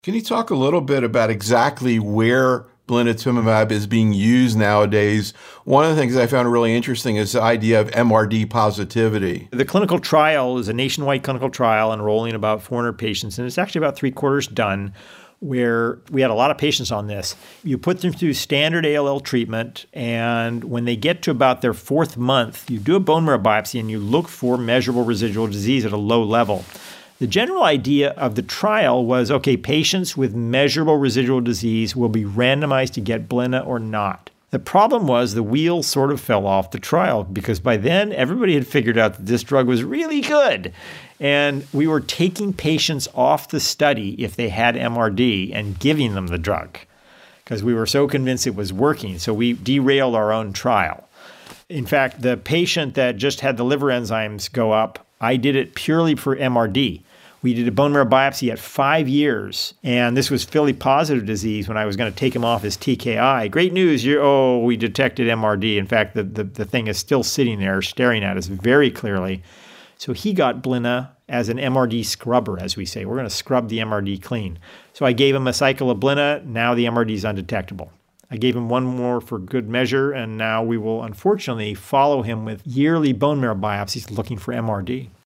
Can you talk a little bit about exactly where blinatumomab is being used nowadays? One of the things I found really interesting is the idea of MRD positivity. The clinical trial is a nationwide clinical trial enrolling about 400 patients, and it's actually about three-quarters done, where we had a lot of patients on this. You put them through standard ALL treatment, and when they get to about their fourth month, you do a bone marrow biopsy and you look for measurable residual disease at a low level. The general idea of the trial was, okay, patients with measurable residual disease will be randomized to get blina or not. The problem was the wheels sort of fell off the trial because by then everybody had figured out that this drug was really good. And we were taking patients off the study if they had MRD and giving them the drug because we were so convinced it was working. So we derailed our own trial. In fact, the patient that just had the liver enzymes go up, I did it purely for MRD. We did a bone marrow biopsy at 5 years, and this was Philly positive disease when I was going to take him off his TKI. Great news, we detected MRD. In fact, the thing is still sitting there staring at us very clearly. So he got blina as an MRD scrubber, as we say. We're going to scrub the MRD clean. So I gave him a cycle of blina. Now the MRD is undetectable. I gave him one more for good measure, and now we will unfortunately follow him with yearly bone marrow biopsies looking for MRD.